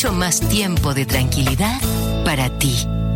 mucho más tiempo de tranquilidad para ti.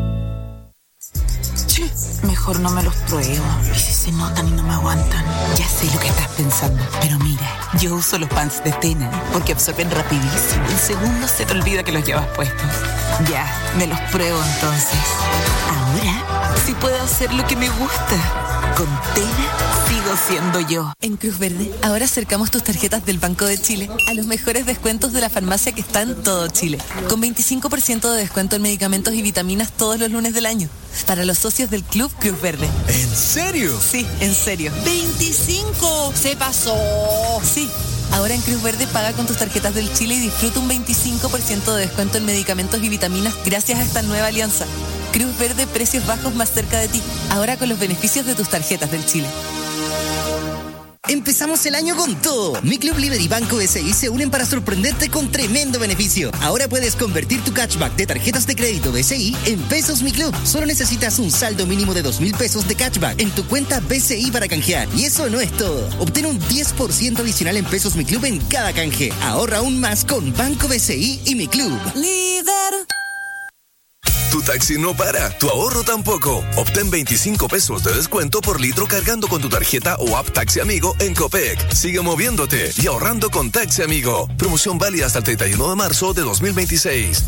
Mejor no me los pruebo. ¿Y si se notan y no me aguantan? Ya sé lo que estás pensando. Pero mira, yo uso los pants de Tena porque absorben rapidísimo. En segundos se te olvida que los llevas puestos. Ya, me los pruebo entonces. Ahora sí puedo hacer lo que me gusta. Con Tena sigo siendo yo. En Cruz Verde, ahora acercamos tus tarjetas del Banco de Chile a los mejores descuentos de la farmacia que está en todo Chile. Con 25% de descuento en medicamentos y vitaminas todos los lunes del año. Para los socios del Club Cruz Verde. ¿En serio? Sí, en serio. ¡25! ¡Se pasó! Sí. Ahora en Cruz Verde paga con tus tarjetas del Chile y disfruta un 25% de descuento en medicamentos y vitaminas gracias a esta nueva alianza. Cruz Verde, precios bajos más cerca de ti. Ahora con los beneficios de tus tarjetas del Chile. Empezamos el año con todo. Mi Club Líder y Banco BCI se unen para sorprenderte con tremendo beneficio. Ahora puedes convertir tu cashback de tarjetas de crédito BCI en pesos Mi Club. Solo necesitas un saldo mínimo de 2,000 pesos de cashback en tu cuenta BCI para canjear. Y eso no es todo. Obtén un 10% adicional en pesos Mi Club en cada canje. Ahorra aún más con Banco BCI y Mi Club. Líder. Tu taxi no para, tu ahorro tampoco. Obtén 25 pesos de descuento por litro cargando con tu tarjeta o app Taxi Amigo en Copec. Sigue moviéndote y ahorrando con Taxi Amigo. Promoción válida hasta el 31 de marzo de 2026.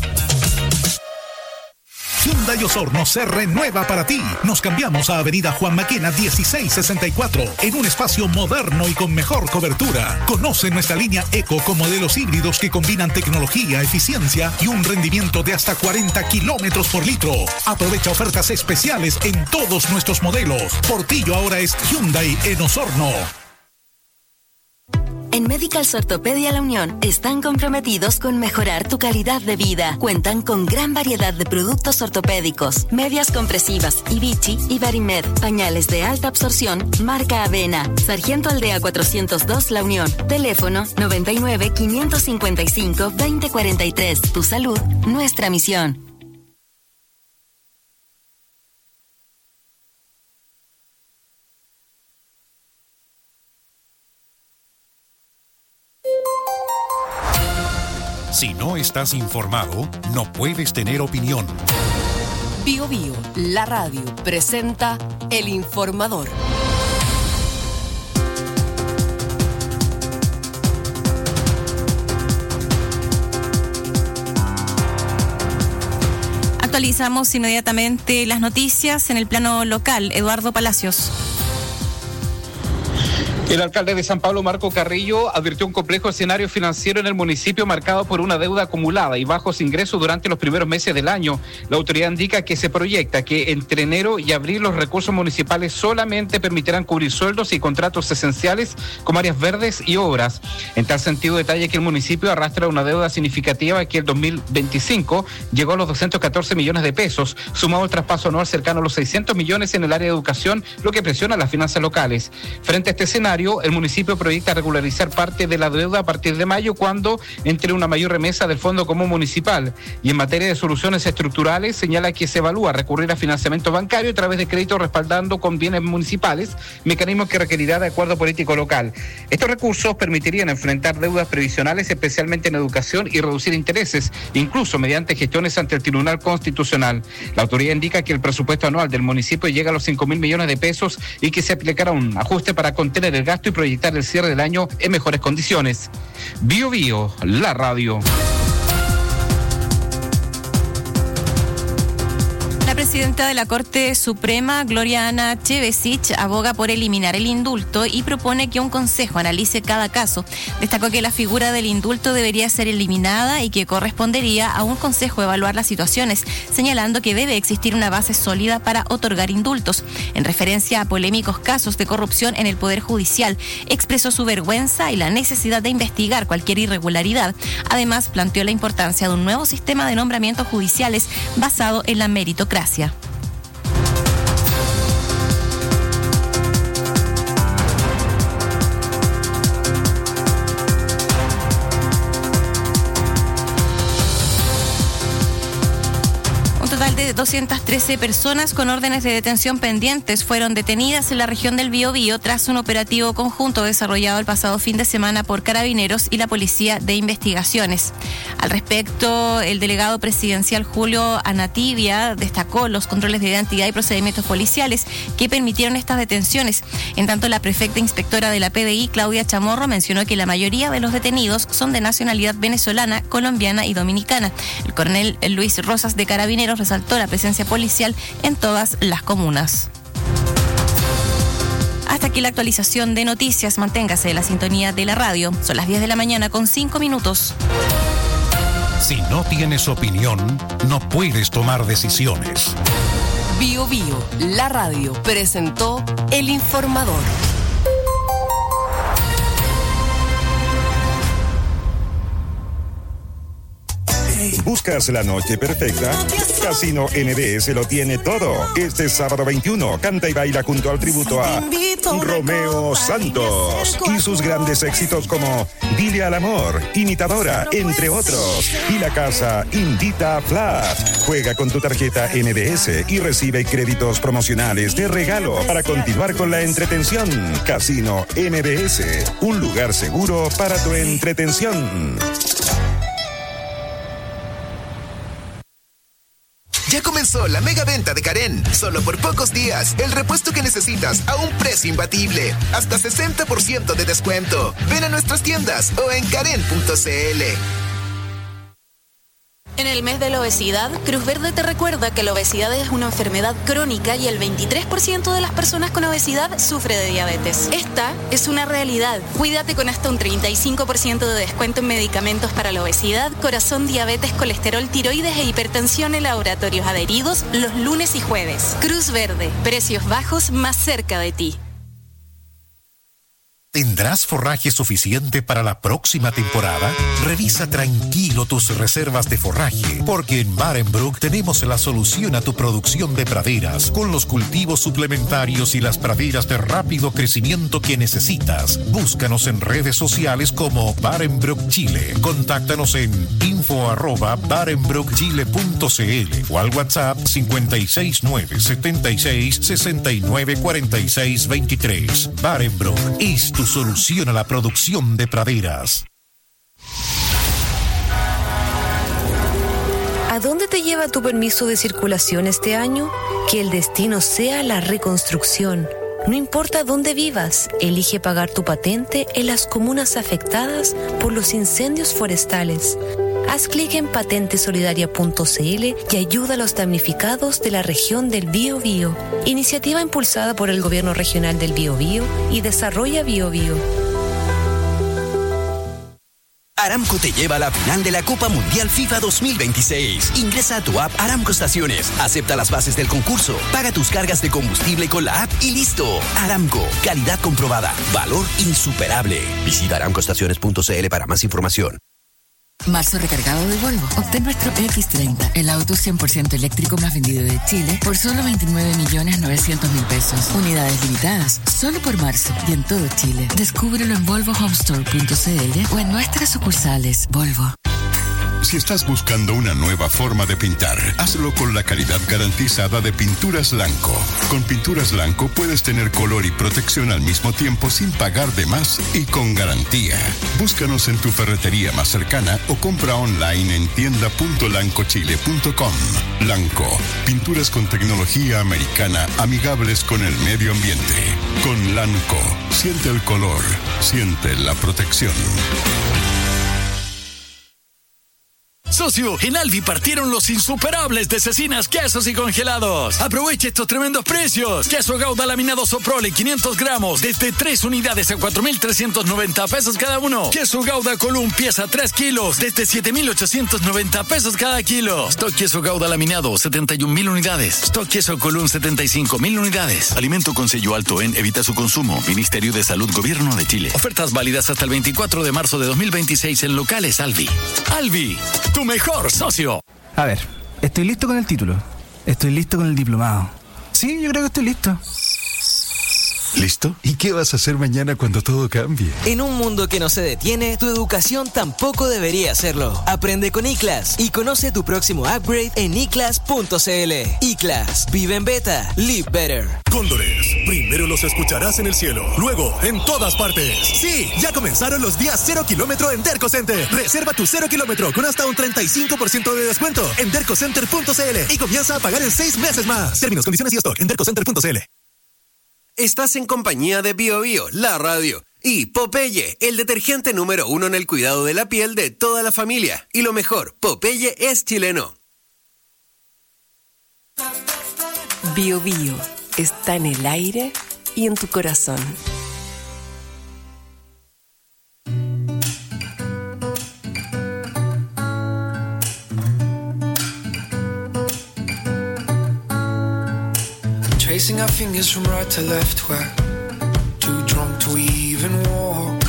Hyundai Osorno se renueva para ti. Nos cambiamos a Avenida Juan Maquena 1664 en un espacio moderno y con mejor cobertura. Conoce nuestra línea Eco con modelos híbridos que combinan tecnología, eficiencia y un rendimiento de hasta 40 kilómetros por litro. Aprovecha ofertas especiales en todos nuestros modelos. Portillo ahora es Hyundai en Osorno. En Medicals Ortopedia La Unión están comprometidos con mejorar tu calidad de vida. Cuentan con gran variedad de productos ortopédicos, medias compresivas, Vichy y Barimed, pañales de alta absorción, marca Avena. Sargento Aldea 402 La Unión. Teléfono 99 555 2043. Tu salud, nuestra misión. Si no estás informado, no puedes tener opinión. Bio Bio, la radio, presenta El Informador. Actualizamos inmediatamente las noticias en el plano local. Eduardo Palacios. El alcalde de San Pablo, Marco Carrillo, advirtió un complejo escenario financiero en el municipio marcado por una deuda acumulada y bajos ingresos durante los primeros meses del año. La autoridad indica que se proyecta que entre enero y abril los recursos municipales solamente permitirán cubrir sueldos y contratos esenciales como áreas verdes y obras. En tal sentido, detalla que el municipio arrastra una deuda significativa que el 2025 llegó a los 214 millones de pesos, sumado al traspaso anual cercano a los 600 millones en el área de educación, lo que presiona las finanzas locales. Frente a este escenario, el municipio proyecta regularizar parte de la deuda a partir de mayo, cuando entre una mayor remesa del Fondo Común Municipal. Y en materia de soluciones estructurales, señala que se evalúa recurrir a financiamiento bancario a través de créditos respaldando con bienes municipales, mecanismos que requerirá de acuerdo político local. Estos recursos permitirían enfrentar deudas previsionales, especialmente en educación, y reducir intereses, incluso mediante gestiones ante el Tribunal Constitucional. La autoridad indica que el presupuesto anual del municipio llega a los 5.000 millones de pesos y que se aplicará un ajuste para contener el gasto y proyectar el cierre del año en mejores condiciones. Bio Bio, la radio. La presidenta de la Corte Suprema, Gloria Ana Chevesich, aboga por eliminar el indulto y propone que un consejo analice cada caso. Destacó que la figura del indulto debería ser eliminada y que correspondería a un consejo evaluar las situaciones, señalando que debe existir una base sólida para otorgar indultos. En referencia a polémicos casos de corrupción en el Poder Judicial, expresó su vergüenza y la necesidad de investigar cualquier irregularidad. Además, planteó la importancia de un nuevo sistema de nombramientos judiciales basado en la meritocracia. de 213 personas con órdenes de detención pendientes fueron detenidas en la región del Biobío tras un operativo conjunto desarrollado el pasado fin de semana por Carabineros y la Policía de Investigaciones. Al respecto, el delegado presidencial Julio Anatibia destacó los controles de identidad y procedimientos policiales que permitieron estas detenciones. En tanto, la prefecta inspectora de la PDI, Claudia Chamorro, mencionó que la mayoría de los detenidos son de nacionalidad venezolana, colombiana y dominicana. El coronel Luis Rosas de Carabineros resaltó la presencia policial en todas las comunas. Hasta aquí la actualización de noticias. Manténgase en la sintonía de la radio. Son las 10 de la mañana con 5 minutos. Si no tienes opinión, no puedes tomar decisiones. Bio Bio, la radio, presentó El Informador. ¿Buscas la noche perfecta? Casino MBS lo tiene todo. Este sábado 21 canta y baila junto al tributo a Romeo Santos y sus grandes éxitos como Dile al amor, Imitadora, entre otros. Y la casa invita a Flash. Juega con tu tarjeta MBS y recibe créditos promocionales de regalo para continuar con la entretención. Casino MBS, un lugar seguro para tu entretención. Ya comenzó la mega venta de Karen. Solo por pocos días, el repuesto que necesitas a un precio imbatible. Hasta 60% de descuento. Ven a nuestras tiendas o en karen.cl. En el mes de la obesidad, Cruz Verde te recuerda que la obesidad es una enfermedad crónica y el 23% de las personas con obesidad sufre de diabetes. Esta es una realidad. Cuídate con hasta un 35% de descuento en medicamentos para la obesidad, corazón, diabetes, colesterol, tiroides e hipertensión en laboratorios adheridos los lunes y jueves. Cruz Verde, precios bajos más cerca de ti. ¿Tendrás forraje suficiente para la próxima temporada? Revisa tranquilo tus reservas de forraje, porque en Barenbrook tenemos la solución a tu producción de praderas, con los cultivos suplementarios y las praderas de rápido crecimiento que necesitas. Búscanos en redes sociales como Barenbrook Chile. Contáctanos en info@barenbrookchile.cl o al WhatsApp 56976694623. Barenbrook es tu solución a la producción de praderas. ¿A dónde te lleva tu permiso de circulación este año? Que el destino sea la reconstrucción. No importa dónde vivas, elige pagar tu patente en las comunas afectadas por los incendios forestales. Haz clic en patentesolidaria.cl y ayuda a los damnificados de la región del Biobío. Iniciativa impulsada por el Gobierno Regional del Biobío y Desarrolla Biobío. Aramco te lleva a la final de la Copa Mundial FIFA 2026. Ingresa a tu app Aramco Estaciones, acepta las bases del concurso, paga tus cargas de combustible con la app y listo. Aramco, calidad comprobada, valor insuperable. Visita aramcoestaciones.cl para más información. Marzo recargado de Volvo. Obtén nuestro X30, el auto 100% eléctrico más vendido de Chile, por solo 29.900.000 pesos. Unidades limitadas, solo por marzo y en todo Chile. Descúbrelo en volvohomestore.cl o en nuestras sucursales Volvo. Si estás buscando una nueva forma de pintar, hazlo con la calidad garantizada de Pinturas Blanco. Con Pinturas Blanco puedes tener color y protección al mismo tiempo sin pagar de más y con garantía. Búscanos en tu ferretería más cercana o compra online en tienda.lancochile.com. Blanco, pinturas con tecnología americana amigables con el medio ambiente. Con Blanco, siente el color, siente la protección. Socio, en Alvi partieron los insuperables de cecinas, quesos y congelados. Aproveche estos tremendos precios. Queso Gouda laminado Soprole 500 gramos desde 3 unidades a 4.390 pesos cada uno. Queso Gouda Column pieza 3 kilos desde 7.890 pesos cada kilo. Stock queso Gouda laminado 71.000 unidades. Stock queso Column 75.000 unidades. Alimento con sello alto en Evita su consumo. Ministerio de Salud Gobierno de Chile. Ofertas válidas hasta el 24 de marzo de 2026 en locales Alvi. Alvi, tu mejor socio. A ver, estoy listo con el título. Estoy listo con el diplomado. Sí, yo creo que estoy listo. ¿Listo? ¿Y qué vas a hacer mañana cuando todo cambie? En un mundo que no se detiene, tu educación tampoco debería hacerlo. Aprende con iClass y conoce tu próximo upgrade en iclass.cl. iClass. Vive en beta. Live better. Cóndores. Primero los escucharás en el cielo, luego en todas partes. Sí, ya comenzaron los días 0 kilómetro en Derco Center. Reserva tu 0 kilómetro con hasta un 35% de descuento en dercocenter.cl y comienza a pagar en 6 meses más. Términos, condiciones y stock en dercocenter.cl. Estás en compañía de Bio Bio, la radio, y Popeye, el detergente número 1 en el cuidado de la piel de toda la familia. Y lo mejor, Popeye es chileno. Bio Bio está en el aire y en tu corazón. Tracing our fingers from right to left, we're too drunk to even walk.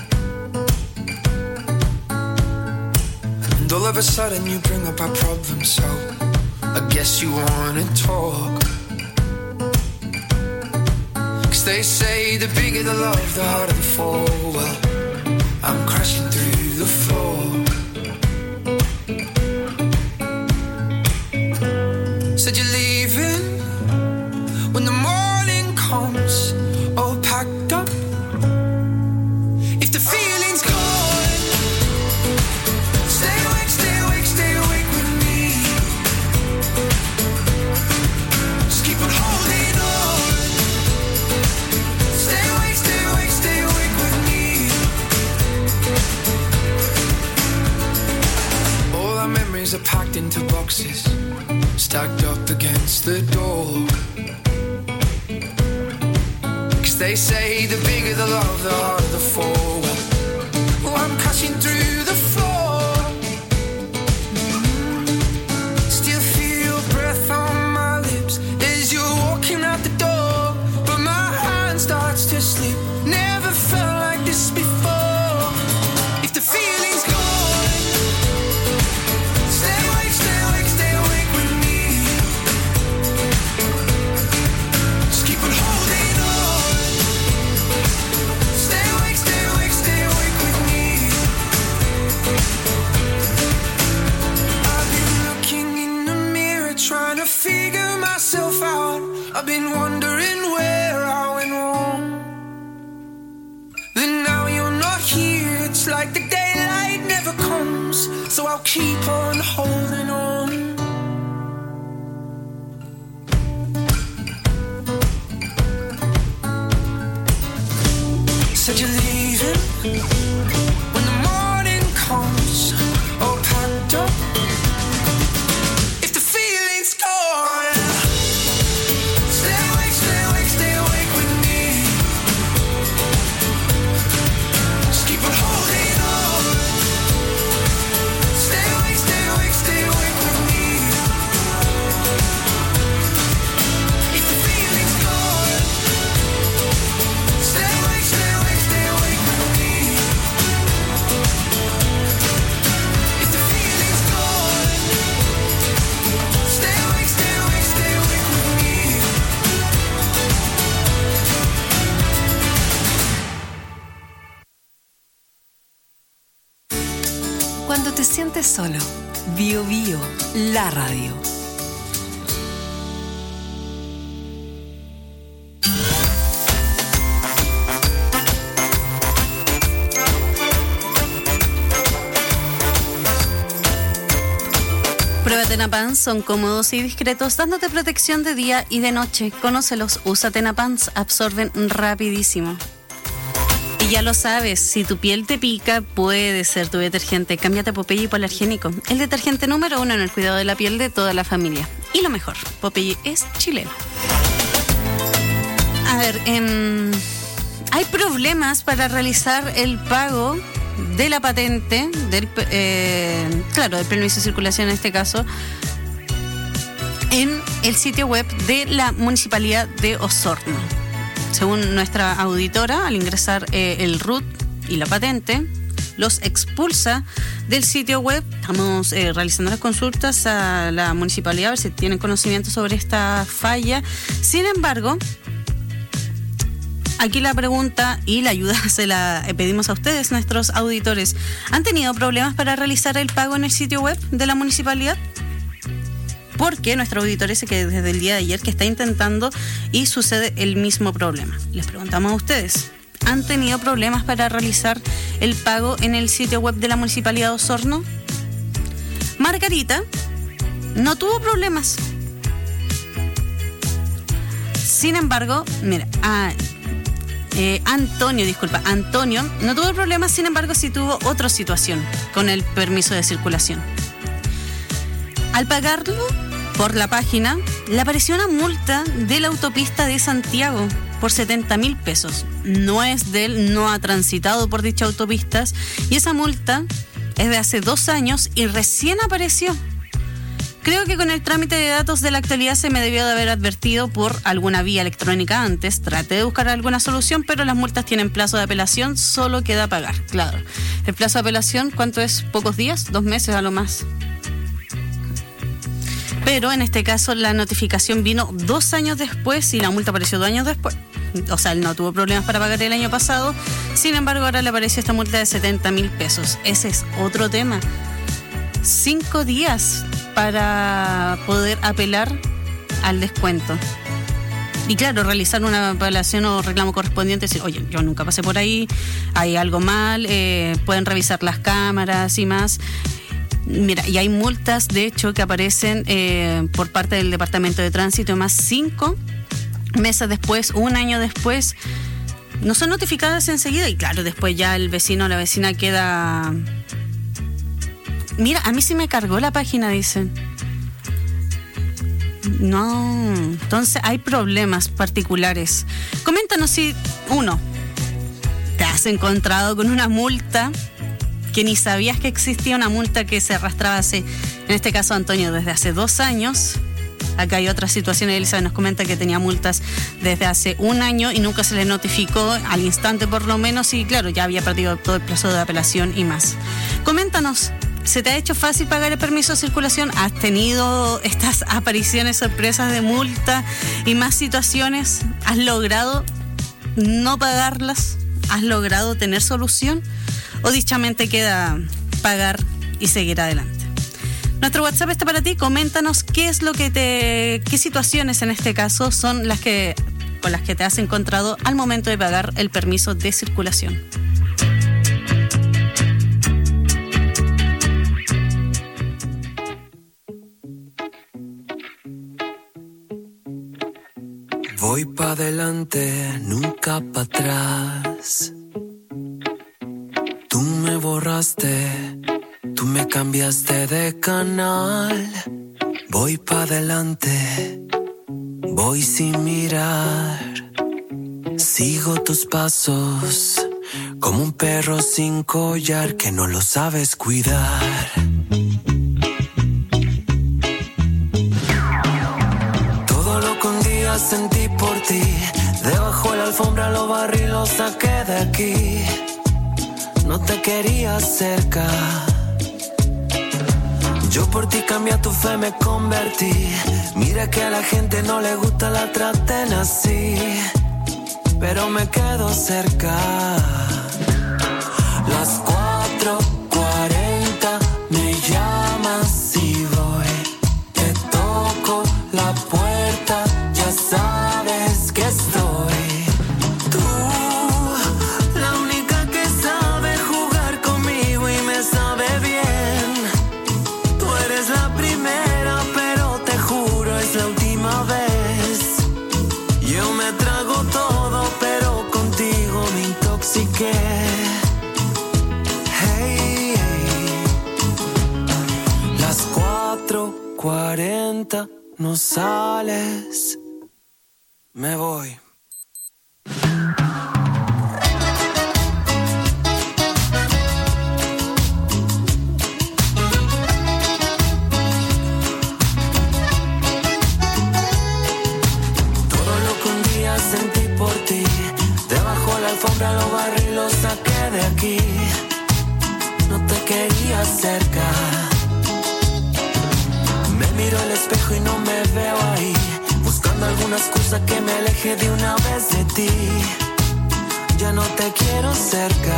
And all of a sudden you bring up our problems, so I guess you wanna talk. 'Cause they say the bigger the love, the harder the fall. Well, I'm crashing through the floor. Said you're leaving when the morning comes, all packed up. If the feeling's gone, stay awake, stay awake, stay awake with me. Just keep on holding on. Stay awake, stay awake, stay awake with me. All our memories are packed into boxes, stacked up against the door. They say the bigger the love, the harder the fall. Oh, I'm crashing through the floor. Still feel your breath on my lips as you're walking out the door. But my hand starts to slip. Never felt like this before. If the feeling's gone, stay awake, stay awake, stay awake with me. Just keep on holding on. Trying to figure myself out. I've been wondering where I went wrong. Then now you're not here. It's like the daylight never comes. So I'll keep on holding on. Said you're leaving when the morning comes, all packed up. Cuando te sientes solo, Bio Bio, la radio. Prueba Tenapans, son cómodos y discretos, dándote protección de día y de noche. Conócelos, usa Tenapans, absorben rapidísimo. Y ya lo sabes, si tu piel te pica, puede ser tu detergente. Cámbiate a Popeye Hipoalergénico, el detergente número 1 en el cuidado de la piel de toda la familia. Y lo mejor, Popeye es chileno. A ver, hay problemas para realizar el pago de la patente, del permiso de circulación en este caso, en el sitio web de la Municipalidad de Osorno. Según nuestra auditora, al ingresar el RUT y la patente, los expulsa del sitio web. Estamos realizando las consultas a la municipalidad a ver si tienen conocimiento sobre esta falla. Sin embargo, aquí la pregunta y la ayuda se la pedimos a ustedes, nuestros auditores. ¿Han tenido problemas para realizar el pago en el sitio web de la municipalidad? Porque nuestro auditor dice que desde el día de ayer que está intentando y sucede el mismo problema. Les preguntamos a ustedes, ¿han tenido problemas para realizar el pago en el sitio web de la Municipalidad de Osorno? Margarita no tuvo problemas. Sin embargo, mira, Antonio no tuvo problemas, sin embargo sí tuvo otra situación con el permiso de circulación. Al pagarlo por la página, le apareció una multa de la autopista de Santiago por 70.000 pesos. No es de él, no ha transitado por dicha autopista y esa multa es de hace 2 años y recién apareció. Creo que con el trámite de datos de la actualidad se me debió de haber advertido por alguna vía electrónica antes. Traté de buscar alguna solución, pero las multas tienen plazo de apelación, solo queda pagar. Claro, el plazo de apelación, ¿cuánto es? ¿Pocos días? 2 meses a lo más. Pero en este caso la notificación vino 2 años después y la multa apareció 2 años después. O sea, él no tuvo problemas para pagar el año pasado. Sin embargo, ahora le apareció esta multa de 70.000 pesos. Ese es otro tema. 5 días para poder apelar al descuento. Y claro, realizar una apelación o reclamo correspondiente, decir, oye, yo nunca pasé por ahí, hay algo mal, pueden revisar las cámaras y más. Mira, y hay multas, de hecho, que aparecen por parte del Departamento de Tránsito, más 5 meses después, 1 año después, no son notificadas enseguida. Y claro, después ya el vecino o la vecina queda... Mira, a mí sí me cargó la página, dicen. No, entonces hay problemas particulares. Coméntanos si, 1, te has encontrado con una multa que ni sabías que existía, una multa que se arrastraba hace, en este caso Antonio, desde hace 2 años. Acá hay otra situación, Elizabeth nos comenta que tenía multas desde hace 1 año y nunca se le notificó al instante por lo menos, y claro, ya había perdido todo el plazo de apelación y más. Coméntanos, ¿se te ha hecho fácil pagar el permiso de circulación? ¿Has tenido estas apariciones sorpresas de multa y más situaciones? ¿Has logrado no pagarlas? ¿Has logrado tener solución? ¿O dichamente queda pagar y seguir adelante? Nuestro WhatsApp está para ti. Coméntanos qué es lo que qué situaciones en este caso son las que con las que te has encontrado al momento de pagar el permiso de circulación. Voy pa' adelante, nunca pa' atrás. Tú me borraste, tú me cambiaste de canal. Voy pa' adelante, voy sin mirar. Sigo tus pasos, como un perro sin collar que no lo sabes cuidar. Todo lo que un día sentí por ti, debajo de la alfombra lo barrí y lo saqué de aquí. No te quería cerca, yo por ti cambié tu fe, me convertí. Mira que a la gente no le gusta la traten así, pero me quedo cerca. Las 4:40 me llamas y voy. Te toco la puerta, ya sabes que estoy. Hey, las 4:40 no sales, me voy. Todo lo que un día sentí por ti, debajo de la alfombra lo barrí y lo saqué de aquí. No te quería cerca, me miro al espejo y no me veo ahí, buscando alguna excusa que me aleje de una vez de ti. ya no te quiero cerca.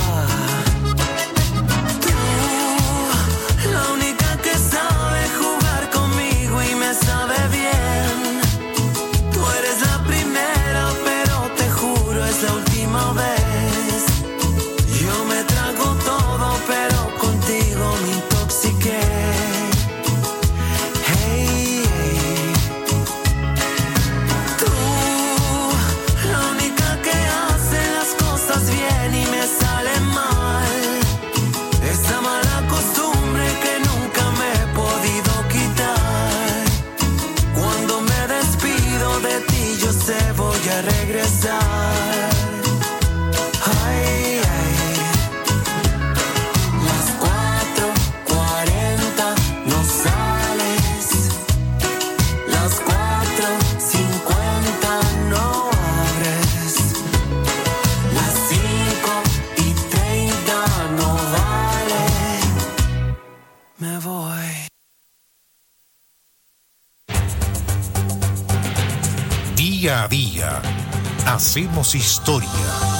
Tú, la única que sabe jugar conmigo y me sabe bien. Tú eres la primera, pero te juro es la última vez. Yo me trago todo, pero contigo me intoxiqué. Hey, hey. Tú, la única que hace las cosas bien y me sale mal. Esa mala costumbre que nunca me he podido quitar. Cuando me despido de ti, yo sé voy a regresar. Ay, ay. Las 4:40 no sales. Las 4:50 no abres. Las 5:30 no vale. Me voy. Día a día, hacemos historia.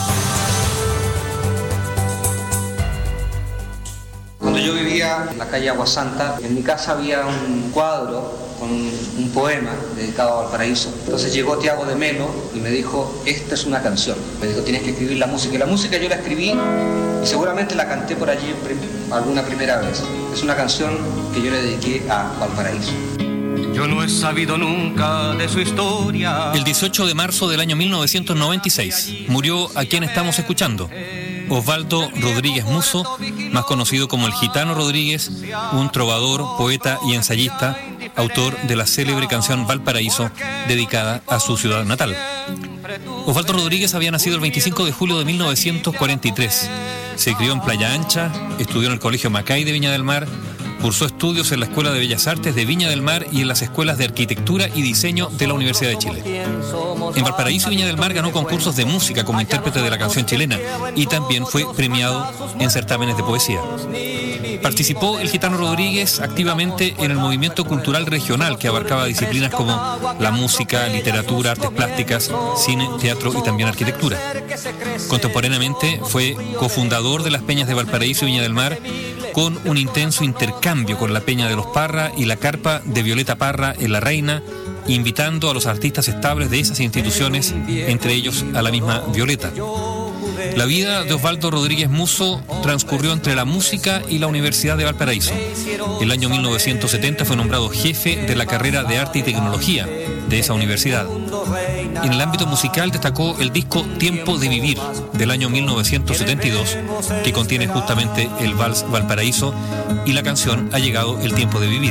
Cuando yo vivía en la calle Agua Santa, en mi casa había un cuadro con un poema dedicado a Valparaíso. Entonces llegó Tiago de Melo y me dijo, esta es una canción. Me dijo, tienes que escribir la música. Y la música yo la escribí y seguramente la canté por allí alguna primera vez. Es una canción que yo le dediqué a Valparaíso. Yo no he sabido nunca de su historia. El 18 de marzo del año 1996 murió a quien estamos escuchando, Osvaldo Rodríguez Musso, más conocido como el Gitano Rodríguez, un trovador, poeta y ensayista, autor de la célebre canción Valparaíso, dedicada a su ciudad natal. Osvaldo Rodríguez había nacido el 25 de julio de 1943. Se crió en Playa Ancha, estudió en el Colegio Macay de Viña del Mar, cursó estudios en la Escuela de Bellas Artes de Viña del Mar y en las escuelas de Arquitectura y Diseño de la Universidad de Chile. En Valparaíso y Viña del Mar ganó concursos de música como intérprete de la canción chilena y también fue premiado en certámenes de poesía. Participó el Gitano Rodríguez activamente en el movimiento cultural regional que abarcaba disciplinas como la música, literatura, artes plásticas, cine, teatro y también arquitectura. Contemporáneamente fue cofundador de las Peñas de Valparaíso y Viña del Mar, con un intenso intercambio con la Peña de los Parra y la carpa de Violeta Parra en La Reina, invitando a los artistas estables de esas instituciones, entre ellos a la misma Violeta. La vida de Osvaldo Rodríguez Musso transcurrió entre la música y la Universidad de Valparaíso. El año 1970 fue nombrado jefe de la carrera de Arte y Tecnología de esa universidad. En el ámbito musical destacó el disco Tiempo de Vivir del año 1972, que contiene justamente el vals Valparaíso y la canción Ha llegado el tiempo de vivir.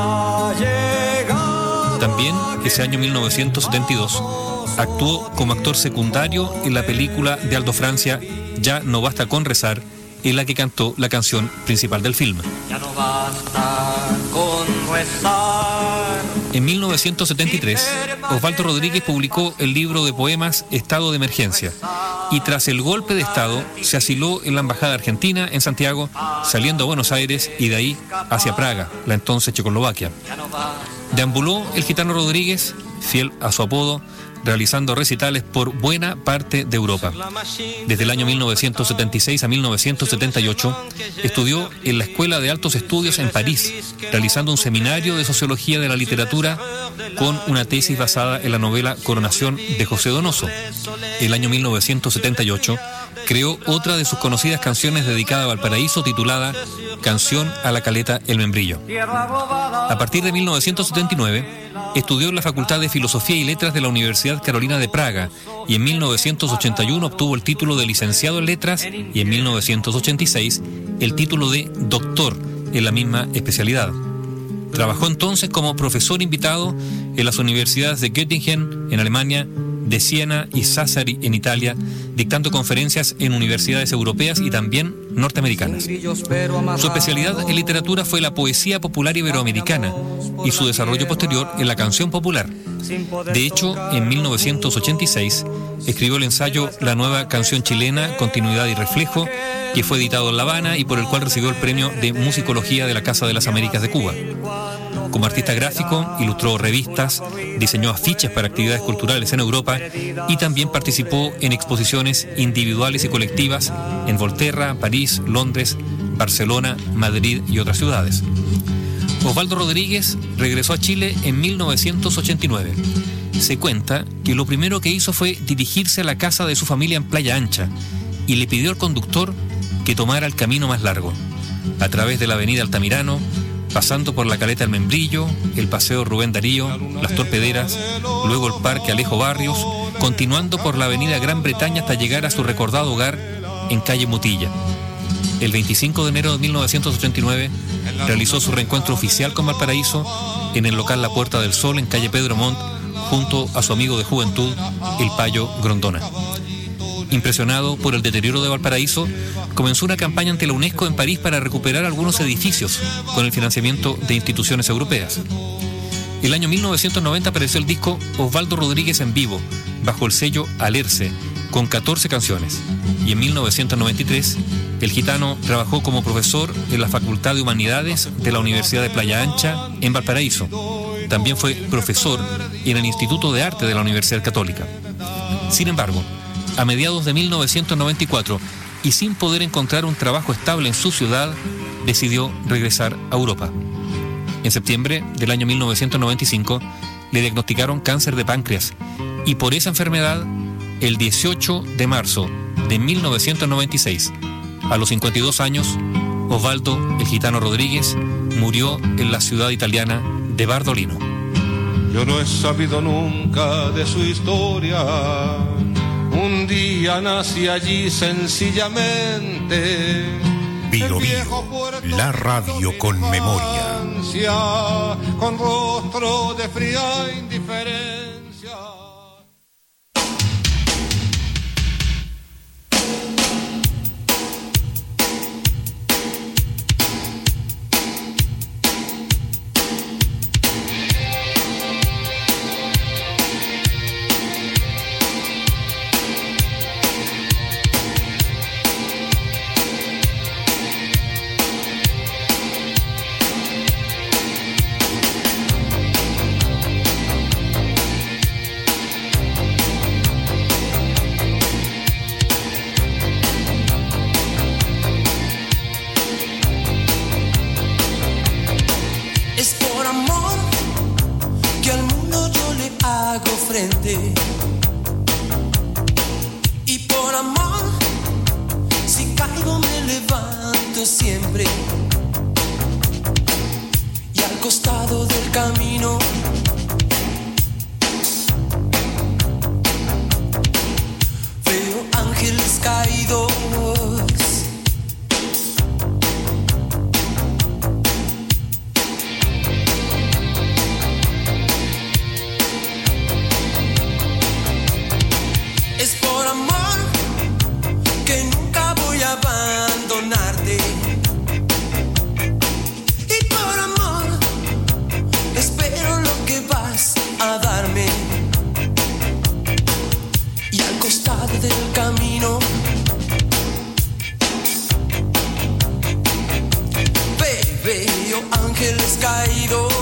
También ese año 1972 actuó como actor secundario en la película de Aldo Francia Ya no basta con rezar, en la que cantó la canción principal del film. Ya no basta con rezar. En 1973, Osvaldo Rodríguez publicó el libro de poemas Estado de Emergencia y tras el golpe de Estado se asiló en la Embajada Argentina en Santiago, saliendo a Buenos Aires y de ahí hacia Praga, la entonces Checoslovaquia. Deambuló el Gitano Rodríguez, fiel a su apodo, realizando recitales por buena parte de Europa. Desde el año 1976 a 1978 estudió en la Escuela de Altos Estudios en París, realizando un seminario de Sociología de la Literatura con una tesis basada en la novela Coronación de José Donoso. El año 1978 creó otra de sus conocidas canciones dedicada a Valparaíso titulada Canción a la Caleta El Membrillo. A partir de 1979 estudió en la Facultad de Filosofía y Letras de la Universidad Carolina de Praga y en 1981 obtuvo el título de licenciado en Letras y en 1986 el título de doctor en la misma especialidad. Trabajó entonces como profesor invitado en las universidades de Göttingen en Alemania, de Siena y Sassari en Italia, dictando conferencias en universidades europeas y también norteamericanas. Su especialidad en literatura fue la poesía popular iberoamericana y su desarrollo posterior en la canción popular. De hecho, en 1986 escribió el ensayo La nueva canción chilena, continuidad y reflejo, que fue editado en La Habana y por el cual recibió el premio de musicología de la Casa de las Américas de Cuba. Como artista gráfico, ilustró revistas, diseñó afiches para actividades culturales en Europa y también participó en exposiciones individuales y colectivas en Volterra, París, Londres, Barcelona, Madrid y otras ciudades. Osvaldo Rodríguez regresó a Chile en 1989. Se cuenta que lo primero que hizo fue dirigirse a la casa de su familia en Playa Ancha y le pidió al conductor que tomara el camino más largo, a través de la avenida Altamirano, pasando por la Caleta del Membrillo, el Paseo Rubén Darío, las Torpederas, luego el Parque Alejo Barrios, continuando por la avenida Gran Bretaña hasta llegar a su recordado hogar en calle Mutilla. El 25 de enero de 1989 realizó su reencuentro oficial con Valparaíso en el local La Puerta del Sol en calle Pedro Montt, junto a su amigo de juventud, el Payo Grondona. Impresionado por el deterioro de Valparaíso, comenzó una campaña ante la UNESCO en París para recuperar algunos edificios con el financiamiento de instituciones europeas. El año 1990 apareció el disco Osvaldo Rodríguez en vivo, bajo el sello Alerce, con 14 canciones. Y en 1993, el gitano trabajó como profesor en la Facultad de Humanidades de la Universidad de Playa Ancha, en Valparaíso. También fue profesor en el Instituto de Arte de la Universidad Católica. Sin embargo, a mediados de 1994, y sin poder encontrar un trabajo estable en su ciudad, decidió regresar a Europa. En septiembre del año 1995, le diagnosticaron cáncer de páncreas, y por esa enfermedad, el 18 de marzo de 1996, a los 52 años, Osvaldo el Gitano Rodríguez murió en la ciudad italiana de Bardolino. Yo no he sabido nunca de su historia. Un día nací allí sencillamente. Bio Bio, la radio con memoria. Con rostro de fría indiferencia. Y por amor, si caigo me levanto siempre. Y al costado del camino veo ángeles caídos. Es por amor que nunca voy a abandonarte. Y por amor espero lo que vas a darme. Y al costado del camino veo ángeles caídos.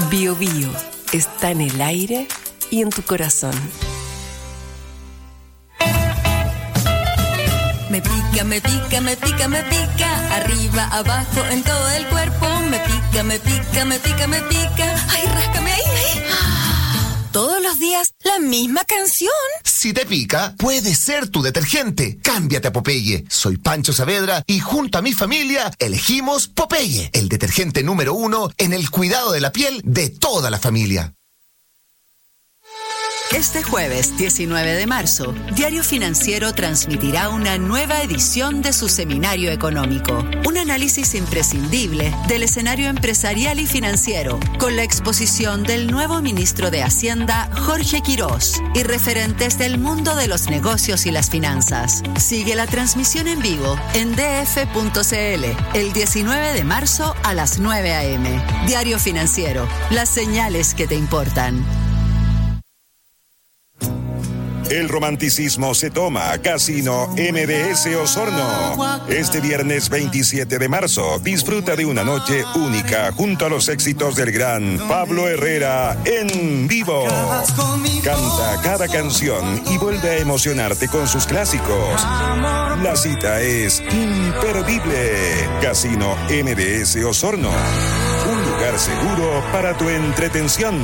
Bio Bio está en el aire y en tu corazón. Me pica, me pica, me pica, me pica. Arriba, abajo, en todo el cuerpo. Me pica, me pica, me pica, me pica. Ay, ráscame ahí, ahí. Todos los días, la misma canción. Si te pica, puede ser tu detergente. Cámbiate a Popeye. Soy Pancho Saavedra y junto a mi familia elegimos Popeye, el detergente número 1 en el cuidado de la piel de toda la familia. Este jueves 19 de marzo, Diario Financiero transmitirá una nueva edición de su seminario económico. Un análisis imprescindible del escenario empresarial y financiero, con la exposición del nuevo ministro de Hacienda, Jorge Quirós, y referentes del mundo de los negocios y las finanzas. Sigue la transmisión en vivo en df.cl el 19 de marzo a las 9 a.m. Diario Financiero, las señales que te importan. El romanticismo se toma. Casino MBS Osorno. Este viernes 27 de marzo, disfruta de una noche única junto a los éxitos del gran Pablo Herrera en vivo. Canta cada canción y vuelve a emocionarte con sus clásicos. La cita es imperdible. Casino MBS Osorno. Un lugar seguro para tu entretención.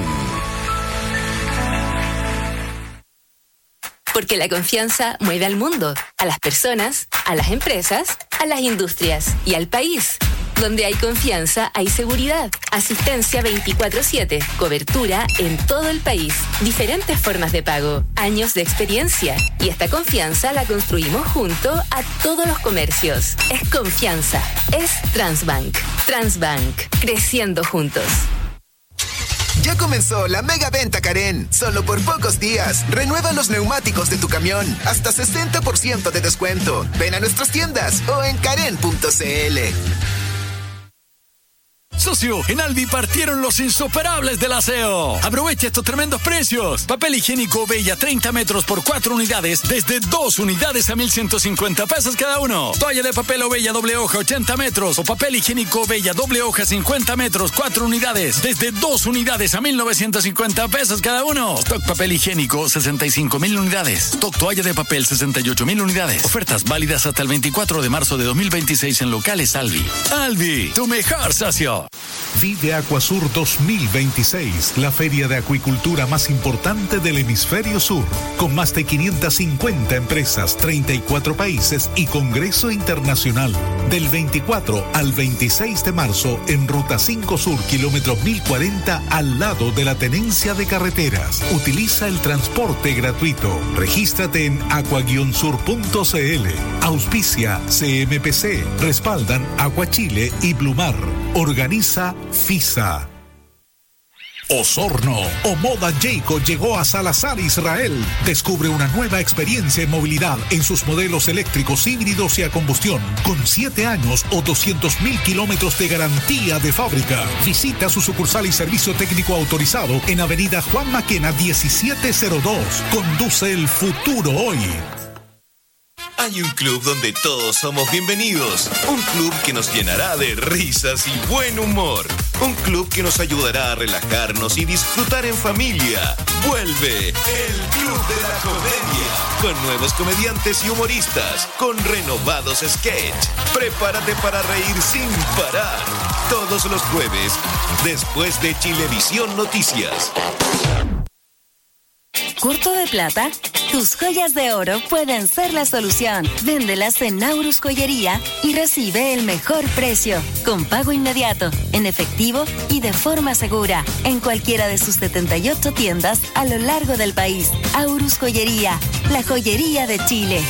Porque la confianza mueve al mundo, a las personas, a las empresas, a las industrias y al país. Donde hay confianza, hay seguridad. Asistencia 24/7, cobertura en todo el país, diferentes formas de pago, años de experiencia. Y esta confianza la construimos junto a todos los comercios. Es confianza, es Transbank. Transbank, creciendo juntos. Ya comenzó la mega venta Karen. Solo por pocos días. Renueva los neumáticos de tu camión. Hasta 60% de descuento. Ven a nuestras tiendas o en karen.cl. Socio, en Alvi partieron los insuperables del aseo. Aprovecha estos tremendos precios. Papel higiénico Bella 30 metros por 4 unidades, desde 2 unidades a 1,150 pesos cada uno. Toalla de papel Bella doble hoja 80 metros o papel higiénico Bella doble hoja 50 metros, 4 unidades, desde 2 unidades a 1,950 pesos cada uno. Stock papel higiénico 65,000 unidades. Stock toalla de papel 68,000 unidades. Ofertas válidas hasta el 24 de marzo de 2026 en locales Alvi. Alvi, tu mejor socio. Vive Acuasur 2026, la feria de acuicultura más importante del hemisferio sur, con más de 550 empresas, 34 países y congreso internacional. Del 24 al 26 de marzo en Ruta 5 Sur, kilómetro 1040, al lado de la Tenencia de Carreteras. Utiliza el transporte gratuito. Regístrate en aqua-sur.cl. Auspicia CMPC. Respaldan Aguachile y Blumar. Organiza FISA. Osorno. Omoda Jayco llegó a Salazar, Israel. Descubre una nueva experiencia en movilidad en sus modelos eléctricos, híbridos y a combustión, con 7 años o 200,000 kilómetros de garantía de fábrica. Visita su sucursal y servicio técnico autorizado en Avenida Juan Maquena 1702. Conduce el futuro hoy. Hay un club donde todos somos bienvenidos. Un club que nos llenará de risas y buen humor. Un club que nos ayudará a relajarnos y disfrutar en familia. Vuelve el Club de la Comedia. Con nuevos comediantes y humoristas. Con renovados sketch. Prepárate para reír sin parar. Todos los jueves, después de Chilevisión Noticias. ¿Corto de plata? Tus joyas de oro pueden ser la solución. Véndelas en Naurus Joyería y recibe el mejor precio, con pago inmediato, en efectivo y de forma segura, en cualquiera de sus 78 tiendas a lo largo del país. Aurus Joyería, la joyería de Chile.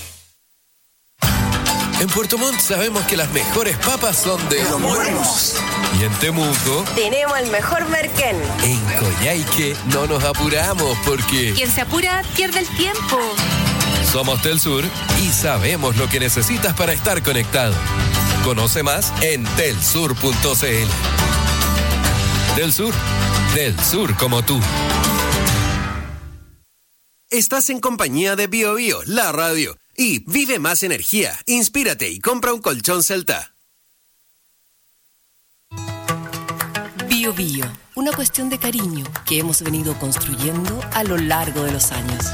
En Puerto Montt sabemos que las mejores papas son de Los Buenos. Y en Temuco Tenemos el mejor merquén. En Coyhaique no nos apuramos porque Quien se apura pierde el tiempo. somos Telsur y sabemos lo que necesitas para estar conectado. Conoce más en telsur.cl. Del sur como tú. Estás en compañía de Bio Bio, la radio. Y vive más energía, inspírate y compra un colchón Celta. Bio Bio, una cuestión de cariño que hemos venido construyendo a lo largo de los años.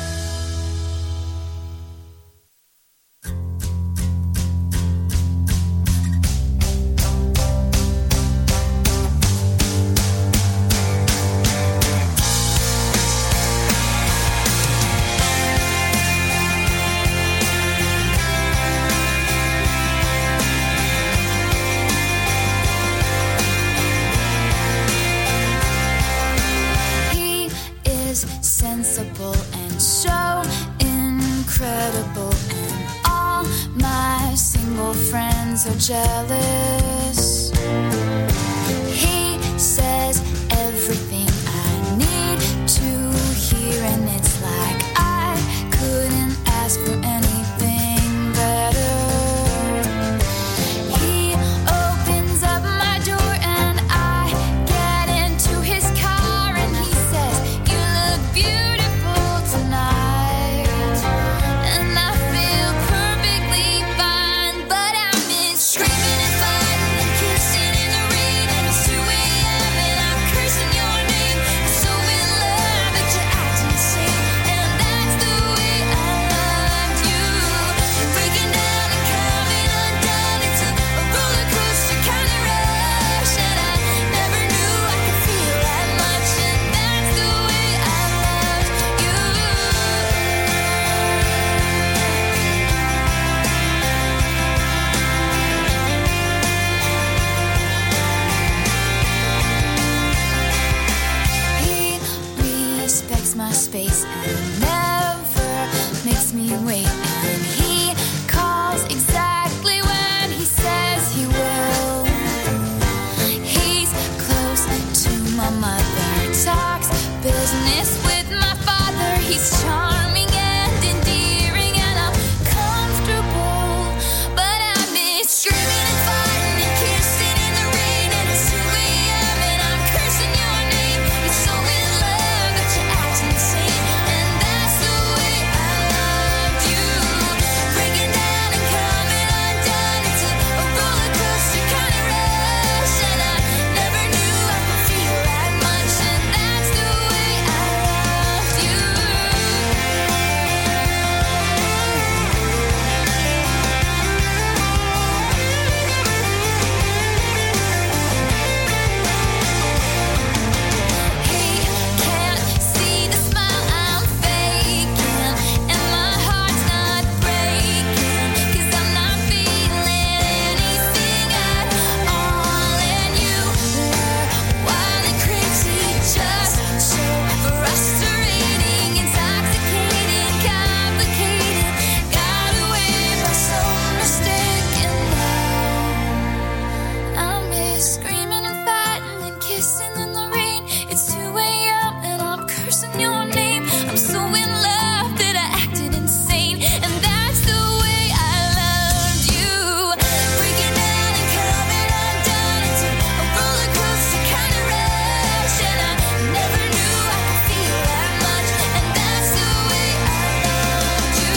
Sensible and so incredible, and all my single friends are jealous. He says everything I need to hear, and it's like I couldn't ask for anything better. He opens up my door and I get into his car, and he says, "You look beautiful tonight," and I feel perfectly fine, but I'm screaming and fighting and kissing in the rain, and it's 2 a.m. and I'm cursing your name. I'm so in love that you're acting insane, and that's the way I loved you. Breaking down and coming undone, it's a roller coaster kind of rush, and I never knew I could feel that much, and that's the way I loved you. He respects my space and never makes me wait, and he calls exactly when he says he will. He's close to my mother, talks business with my father. He's charming and endearing, and I'm comfortable, but I miss screaming and fighting and kissing in the rain, and it's 2 a.m. and I'm cursing your name. You're so in love that you're acting insane, and that's the way I loved you. Breaking down and coming undone, it's a roller coaster kind of rush, and I never knew I could feel that much, and that's the way I loved you. He can't see the smile I'm faking, and my heart's not breaking, 'cause I'm not feeling anything at all, and you were wild and crazy, just so frustrating, intoxicating, complicated, got away by some mistake, and now I miss screaming and fighting and kissing in the rain. It's 2 a.m. and I'm cursing your name. I'm so in love that I acted insane, and that's the way I loved you. Breaking down and coming undone, it's a roller coaster kind of rush, and I never knew I could feel that much, and that's the way I loved you.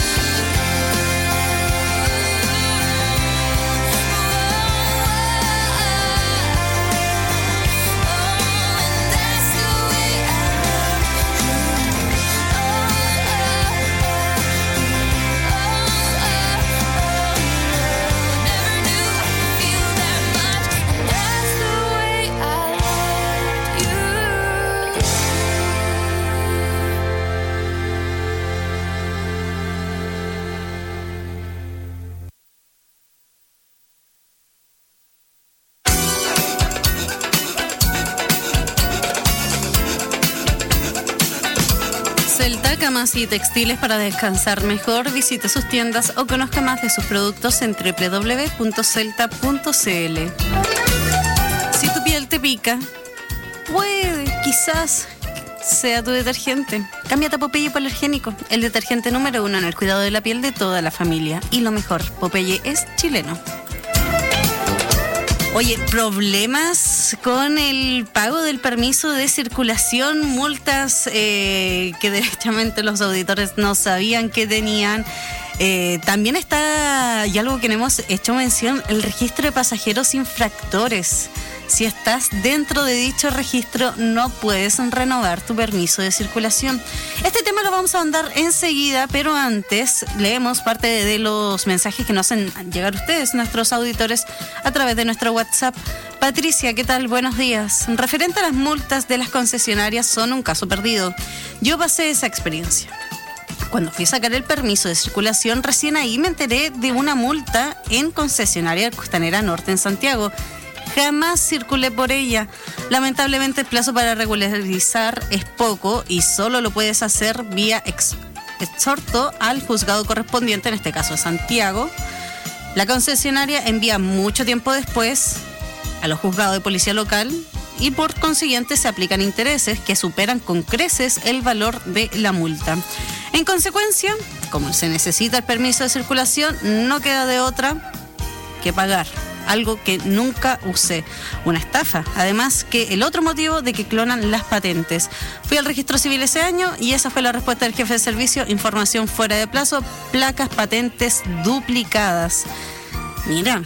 Celta, camas y textiles para descansar mejor. Visite sus tiendas o conozca más de sus productos en www.celta.cl. Si tu piel te pica, quizás sea tu detergente. Cámbiate a Popeye Hipoalergénico, el detergente número 1 en el cuidado de la piel de toda la familia. Y lo mejor, Popeye es chileno. Oye, problemas con el pago del permiso de circulación, multas que derechamente los auditores no sabían que tenían. También está, y algo que no hemos hecho mención, el registro de pasajeros infractores. Si estás dentro de dicho registro, no puedes renovar tu permiso de circulación. Este tema lo vamos a andar enseguida, pero antes leemos parte de los mensajes que nos hacen llegar ustedes, nuestros auditores, a través de nuestro WhatsApp. Patricia, ¿qué tal? Buenos días. Referente a las multas de las concesionarias, son un caso perdido. Yo pasé esa experiencia. Cuando fui a sacar el permiso de circulación, recién ahí me enteré de una multa en concesionaria Costanera Norte en Santiago. Jamás circulé por ella. Lamentablemente el plazo para regularizar es poco y solo lo puedes hacer vía exhorto al juzgado correspondiente, en este caso a Santiago. La concesionaria envía mucho tiempo después a los juzgados de policía local y por consiguiente se aplican intereses que superan con creces el valor de la multa. En consecuencia, como se necesita el permiso de circulación, no queda de otra que pagar. Algo que nunca usé. Una estafa. Además que el otro motivo de que clonan las patentes. Fui al registro civil ese año y esa fue la respuesta del jefe de servicio. Información fuera de plazo, placas patentes duplicadas. Mira.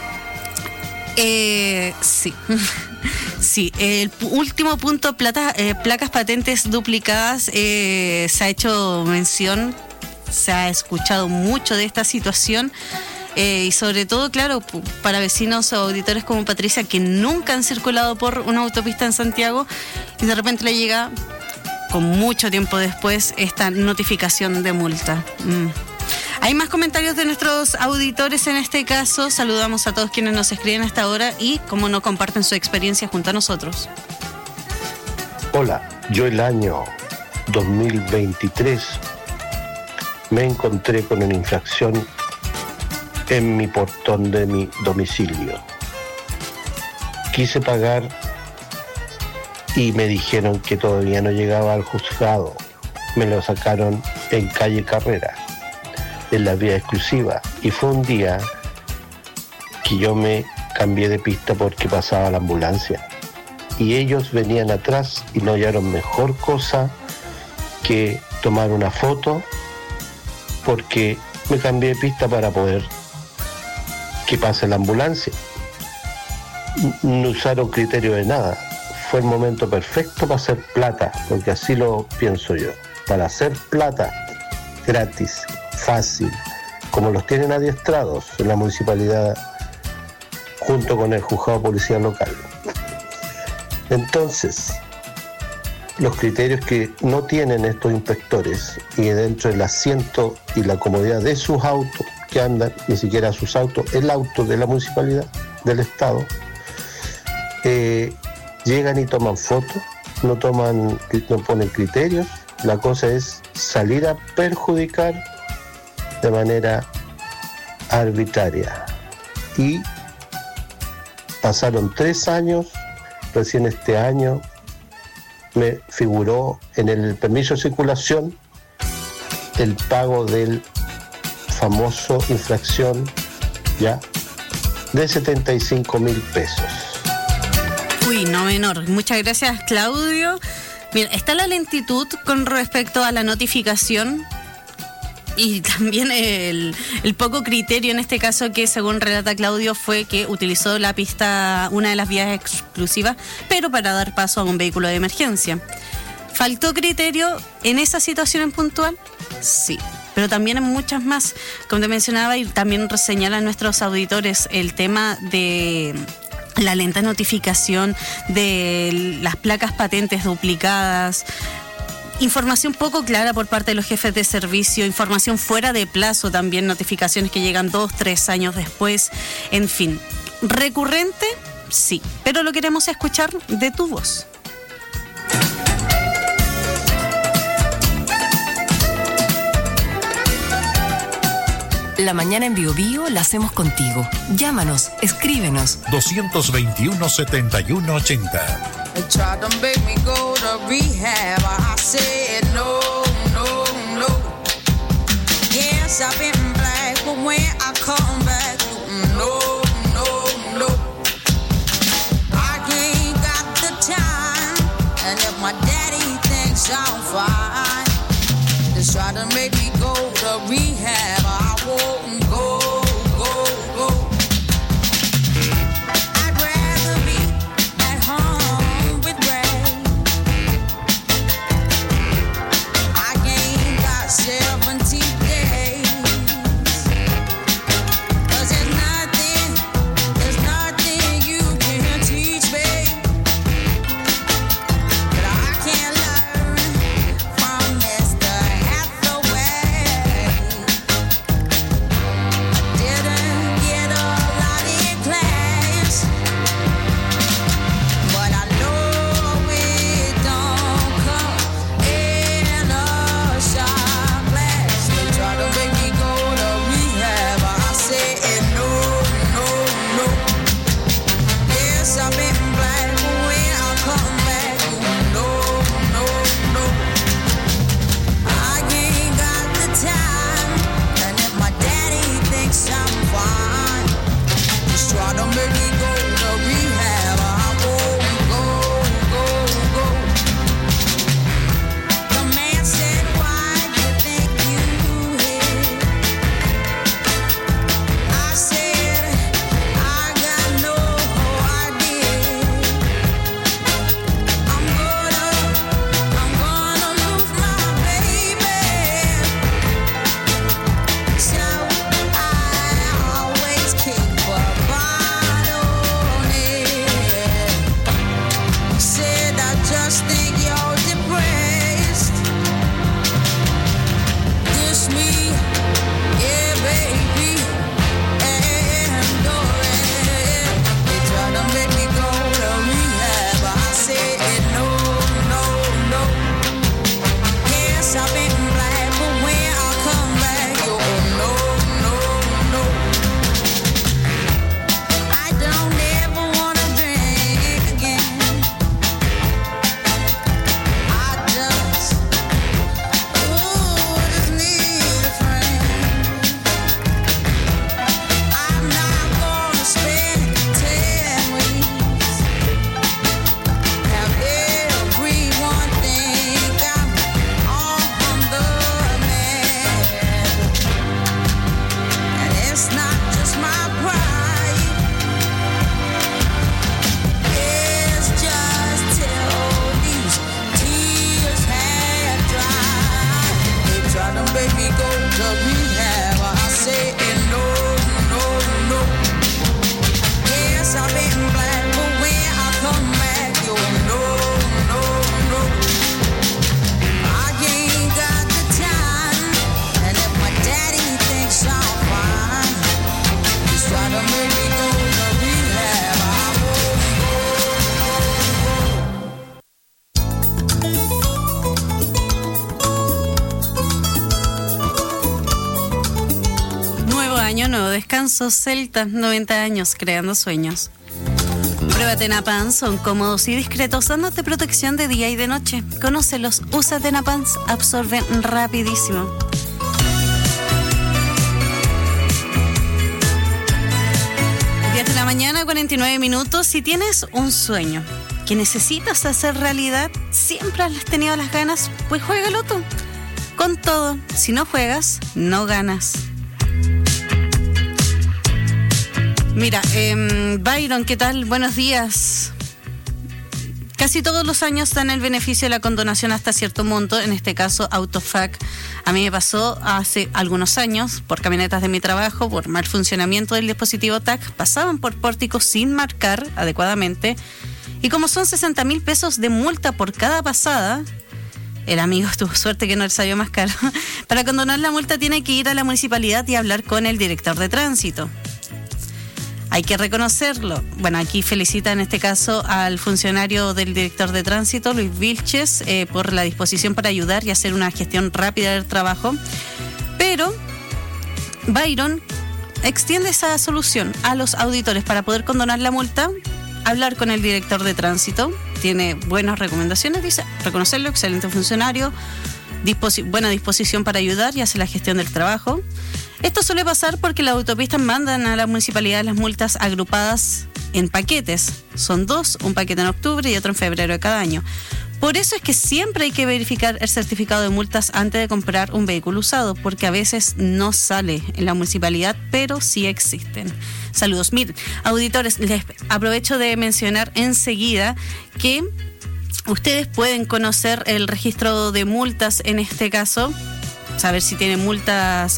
Sí. Sí, el último punto, placas patentes duplicadas, se ha hecho mención, se ha escuchado mucho de esta situación. Y sobre todo, claro, para vecinos o auditores como Patricia que nunca han circulado por una autopista en Santiago y de repente le llega con mucho tiempo después esta notificación de multa. Hay más comentarios de nuestros auditores en este caso. Saludamos a todos quienes nos escriben a esta hora y como no comparten su experiencia junto a nosotros. Hola, yo el año 2023 me encontré con una infracción en mi portón de mi domicilio. Quise pagar y me dijeron que todavía no llegaba al juzgado. Me lo sacaron en calle Carrera, en la vía exclusiva, y fue un día que yo me cambié de pista porque pasaba la ambulancia y ellos venían atrás y no hallaron mejor cosa que tomar una foto porque me cambié de pista para poder que pase la ambulancia. No usaron criterio de nada. Fue el momento perfecto para hacer plata, porque así lo pienso yo, para hacer plata gratis, fácil, como los tienen adiestrados en la municipalidad junto con el juzgado de policía local. Entonces, los criterios que no tienen estos inspectores y dentro del asiento y la comodidad de sus autos que andan, ni siquiera sus autos, el auto de la municipalidad, del Estado, llegan y toman fotos, no ponen criterios. La cosa es salir a perjudicar de manera arbitraria. Y pasaron 3 años, recién este año me figuró en el permiso de circulación el pago del famoso infracción ya de 75,000 pesos. Uy, no menor. Muchas gracias, Claudio. Mira, está la lentitud con respecto a la notificación y también el poco criterio en este caso que, según relata Claudio, fue que utilizó la pista, una de las vías exclusivas, pero para dar paso a un vehículo de emergencia. ¿Faltó criterio en esa situación en puntual? Sí, pero también en muchas más. Como te mencionaba y también señalan nuestros auditores, el tema de la lenta notificación de las placas patentes duplicadas, información poco clara por parte de los jefes de servicio, información fuera de plazo también, notificaciones que llegan 2-3 años después, en fin. ¿Recurrente? Sí, pero lo queremos escuchar de tu voz. La mañana en Bio Bio la hacemos contigo. Llámanos, escríbenos. 221-7180. They tried to make me go to rehab. I said no, no, no. Yes, I've been black, but when I come back, no, no, no. I ain't got the time, and if my daddy thinks I'm fine, they try to make me go to rehab. I won't go, go, go. I'd rather be Nuevo descanso, Celta, 90 años, creando sueños. Prueba Tenapans, son cómodos y discretos, dándote protección de día y de noche. Conócelos, usa Tenapans, absorben rapidísimo. 10 de la mañana, 49 minutos. Si tienes un sueño que necesitas hacer realidad, siempre has tenido las ganas, pues juégalo tú. Con todo, si no juegas, no ganas. Mira, Byron, ¿qué tal? Buenos días. Casi todos los años dan el beneficio de la condonación hasta cierto monto, en este caso Autofac. A mí me pasó hace algunos años, por camionetas de mi trabajo, por mal funcionamiento del dispositivo TAC, pasaban por pórticos sin marcar adecuadamente, y como son 60.000 pesos de multa por cada pasada, el amigo tuvo suerte que no le salió más caro. Para condonar la multa tiene que ir a la municipalidad y hablar con el director de tránsito. Hay que reconocerlo. Bueno, aquí felicita en este caso al funcionario del director de tránsito, Luis Vilches, por la disposición para ayudar y hacer una gestión rápida del trabajo. Pero Byron extiende esa solución a los auditores para poder condonar la multa, hablar con el director de tránsito. Tiene buenas recomendaciones, dice, reconocerlo, excelente funcionario, buena disposición para ayudar y hacer la gestión del trabajo. Esto suele pasar porque las autopistas mandan a la municipalidad las multas agrupadas en paquetes. Son 2, un paquete en octubre y otro en febrero de cada año. Por eso es que siempre hay que verificar el certificado de multas antes de comprar un vehículo usado, porque a veces no sale en la municipalidad, pero sí existen. Saludos. Miren, auditores, les aprovecho de mencionar enseguida que ustedes pueden conocer el registro de multas en este caso, saber si tienen multas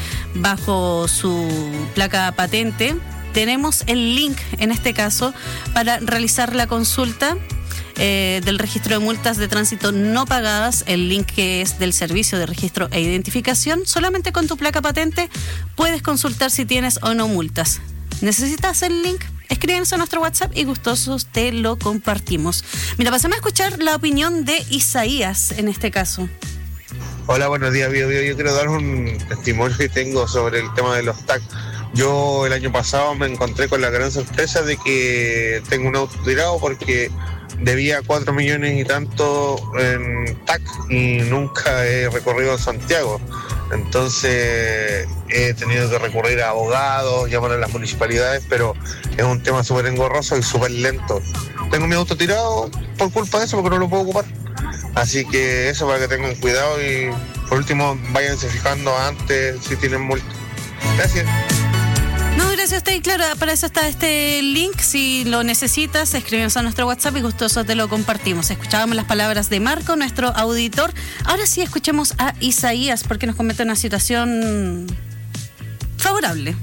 bajo su placa patente. Tenemos el link en este caso para realizar la consulta del registro de multas de tránsito no pagadas, el link que es del servicio de registro e identificación. Solamente con tu placa patente puedes consultar si tienes o no multas. ¿Necesitas el link? Escríbenos a nuestro WhatsApp y gustosos te lo compartimos. Mira, pasemos a escuchar la opinión de Isaías en este caso. Hola, buenos días, Bio. Yo quiero dar un testimonio que tengo sobre el tema de los TAC. Yo el año pasado me encontré con la gran sorpresa de que tengo un auto tirado porque debía 4 millones y tanto en TAC y nunca he recorrido Santiago. Entonces he tenido que recurrir a abogados, llamar a las municipalidades, pero es un tema súper engorroso y súper lento. Tengo mi auto tirado por culpa de eso, porque no lo puedo ocupar. Así que eso, para que tengan cuidado y por último váyanse fijando antes si tienen multa. Gracias. No, gracias a usted. Y claro, para eso está este link. Si lo necesitas, escríbenos a nuestro WhatsApp y gustoso te lo compartimos. Escuchábamos las palabras de Marco, nuestro auditor. Ahora sí escuchemos a Isaías, porque nos comenta una situación favorable.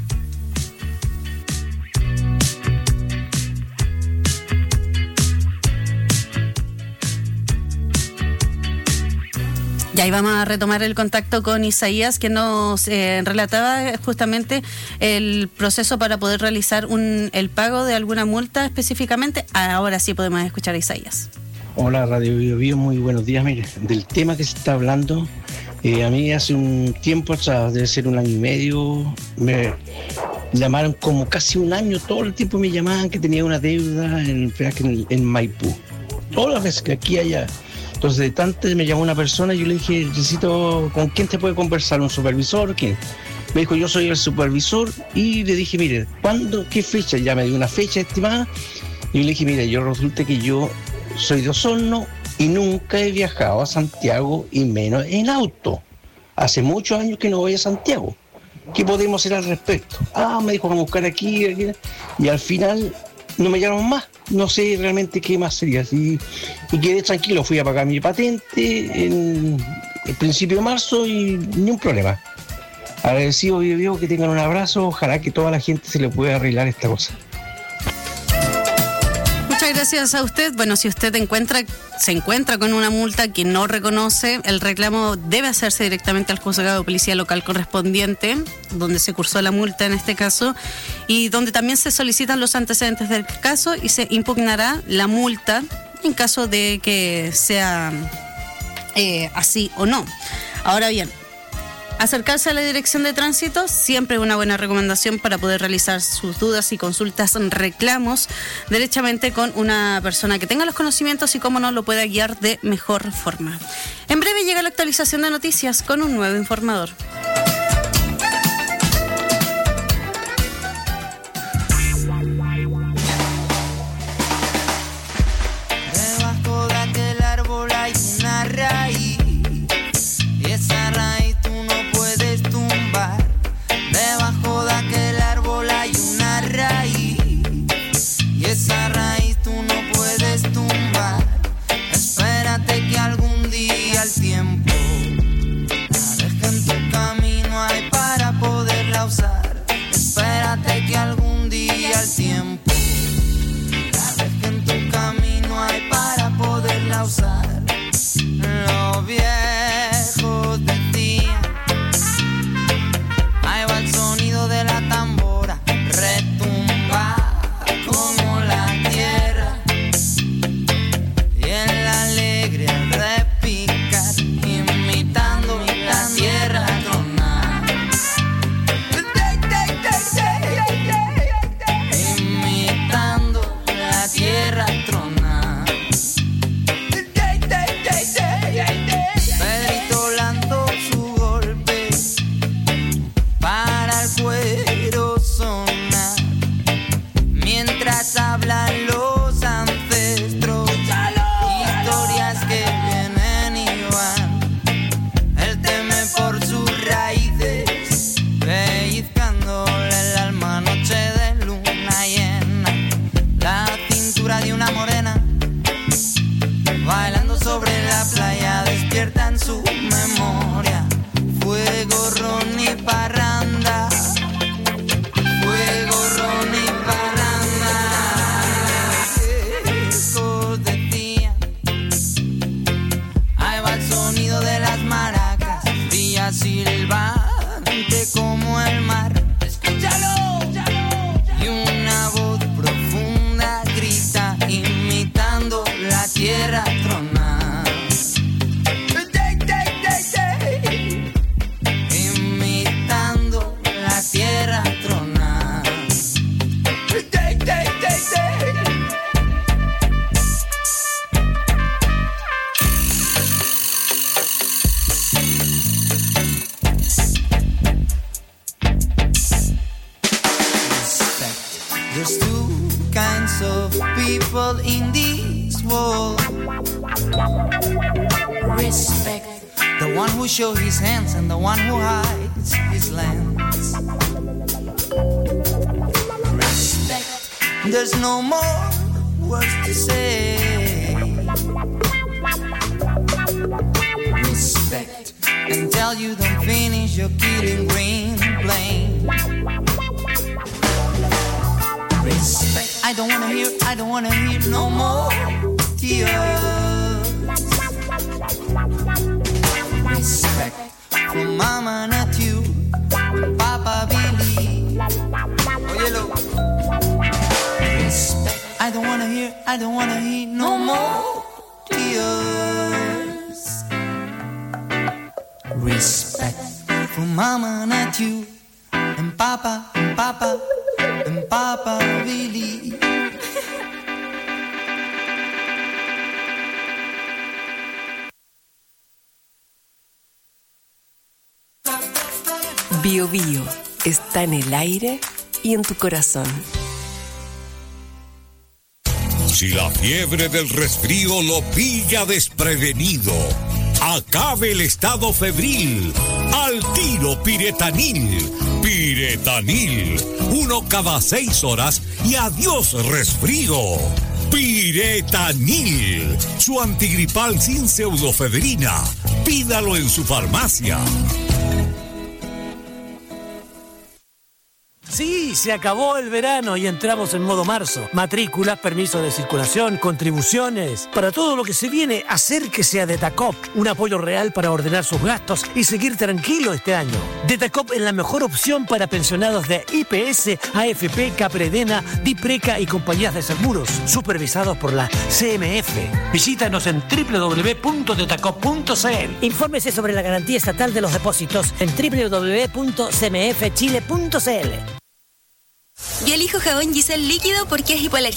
Y ahí vamos a retomar el contacto con Isaías, que nos relataba justamente el proceso para poder realizar el pago de alguna multa específicamente. Ahora sí podemos escuchar a Isaías. Hola Radio Bio Bio, muy buenos días. Mire, del tema que se está hablando, a mí hace un tiempo, debe ser 1 año y medio, me llamaron como casi 1 año, todo el tiempo me llamaban que tenía una deuda en Maipú. Todas las veces que aquí y allá. Entonces, de tanto me llamó una persona y yo le dije, necesito, ¿con quién te puede conversar? ¿Un supervisor? ¿Quién? Me dijo, yo soy el supervisor, y le dije, mire, ¿cuándo? ¿Qué fecha? Ya me dio una fecha estimada, y yo le dije, mire, yo resulta que yo soy de Osorno y nunca he viajado a Santiago, y menos en auto. Hace muchos años que no voy a Santiago. ¿Qué podemos hacer al respecto? Me dijo, vamos a buscar aquí, y al final no me llamaron más. No sé realmente qué más sería. Y quedé tranquilo, fui a pagar mi patente en el principio de marzo y ni un problema. Agradecido, que tengan un abrazo. Ojalá que toda la gente se le pueda arreglar esta cosa. Muchas gracias a usted. Bueno, si usted se encuentra con una multa que no reconoce, el reclamo debe hacerse directamente al juzgado de policía local correspondiente, donde se cursó la multa en este caso, y donde también se solicitan los antecedentes del caso y se impugnará la multa en caso de que sea así o no. Ahora bien, acercarse a la dirección de tránsito siempre es una buena recomendación para poder realizar sus dudas y consultas, reclamos derechamente con una persona que tenga los conocimientos y, cómo no, lo pueda guiar de mejor forma. En breve llega la actualización de noticias con un nuevo informador. Debajo de aquel árbol hay una raíz, y esa raíz tú no puedes tumbar. Debajo de aquel árbol hay una raíz, y esa raíz tú no puedes tumbar. Espérate que algún día el tiempo la deje en tu camino. people in this world. Respect the one who shows his hands and the one who hides his lands. Respect, there's no more words to say. Respect, until you don't finish your killing green plane. Respect, I don't wanna hear no more tears. Respect from Mama Natiu and Papa Billy. Oh, yellow. Respect, I don't wanna hear no more tears. Respect from Mama Natiu and Papa Billy. Bio Bio está en el aire y en tu corazón. Si la fiebre del resfrío lo pilla desprevenido, acabe el estado febril. Al tiro Piretanil. Piretanil. 1 cada 6 horas y adiós resfrío. Piretanil. Su antigripal sin pseudofedrina. Pídalo en su farmacia. Sí, se acabó el verano y entramos en modo marzo. Matrículas, permisos de circulación, contribuciones. Para todo lo que se viene, acérquese a Detacop. Un apoyo real para ordenar sus gastos y seguir tranquilo este año. Detacop es la mejor opción para pensionados de IPS, AFP, Capredena, Dipreca y compañías de seguros, supervisados por la CMF. Visítanos en www.detacop.cl. Infórmese sobre la garantía estatal de los depósitos en www.cmfchile.cl. Yo elijo jabón Giselle líquido porque es hipoalergénico.